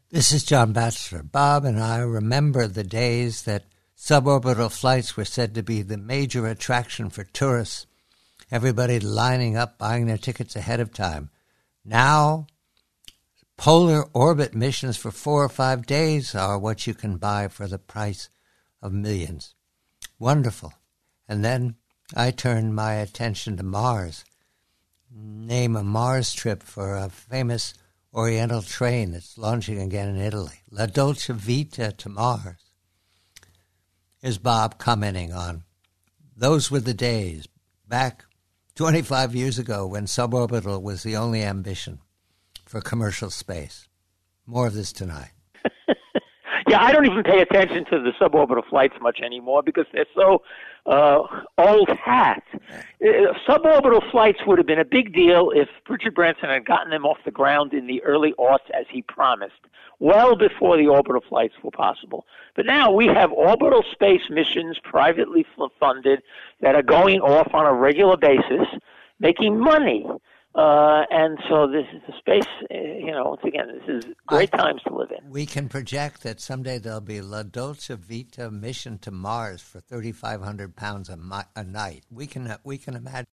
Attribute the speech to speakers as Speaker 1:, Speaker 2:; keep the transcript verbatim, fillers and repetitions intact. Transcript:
Speaker 1: This is John Batchelor. Bob and I remember the days that suborbital flights were said to be the major attraction for tourists, everybody lining up, buying their tickets ahead of time. Now, polar orbit missions for four or five days are what you can buy for the price of millions. Wonderful. And then I turned my attention to Mars. Name a Mars trip for a famous Oriental train that's launching again in Italy. La Dolce Vita to Mars. Here's Bob commenting on those were the days back twenty-five years ago when suborbital was the only ambition for commercial space. More of this tonight.
Speaker 2: Yeah, I don't even pay attention to the suborbital flights much anymore because they're so uh, old hat. Uh, suborbital flights would have been a big deal if Richard Branson had gotten them off the ground in the early aughts as he promised, well before the orbital flights were possible. But now we have orbital space missions privately funded that are going off on a regular basis, making money. Uh, and so this is the space, uh, you know, once again, this is great I, times to live in.
Speaker 1: We can project that someday there'll be La Dolce Vita mission to Mars for thirty-five hundred pounds a, mi- a night. We can, uh, we can imagine.